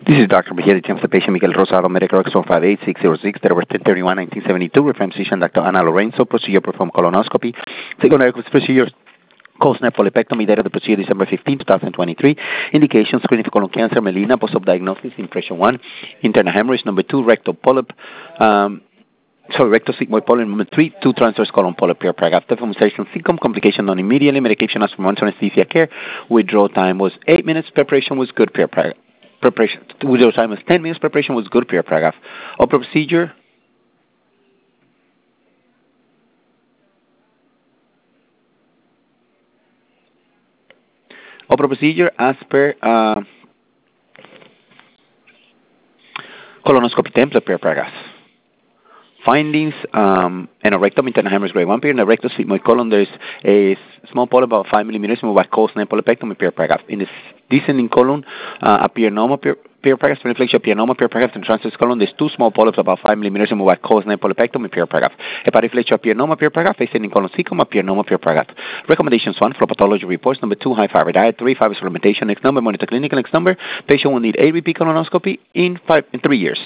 This is Dr. Mejia, the the patient Miguel Rosado, medical records 158-606, that over 10/31/1972, reference physician Dr. Ana Lorenzo, procedure performed colonoscopy. Secondary procedure, Cosner polypectomy, date of the procedure December 15, 2023. Indications, screening for colon cancer, melena, post-op diagnosis, impression 1, internal hemorrhage, number 2, rectal polyp, rectal sigmoid polyp, number 3, 2 transverse colon polyp, per paragraph. After fermentation, symptom, complication non immediately, medication as from anesthesia care. Withdrawal time was 8 minutes, preparation was good, per paragraph. Preparation, withdrawal time was 10 minutes, preparation was good, per paragraph. Upper procedure, as per colonoscopy template, per paragraph. Findings, anorectum, internal hemorrhage, grade 1 period. In the rectal sigmoid colon, there is a small polyp about 5 millimeters, moved by Cosner polypectomy, per paragraph. In the descending colon, appear normal, per paragraph. Reflection appear normal, per paragraph. In the transverse colon, there's 2 small polyps about 5 millimeters, moved by Cosner polypectomy, per paragraph. Hepatic appear normal, per paragraph. Ascending colon cecum appear normal, per paragraph. Recommendations: 1, for pathology reports. Number 2, high fiber diet. 3, fiber supplementation. Next number, monitor clinical. Next number, patient will need a repeat colonoscopy in 3 years.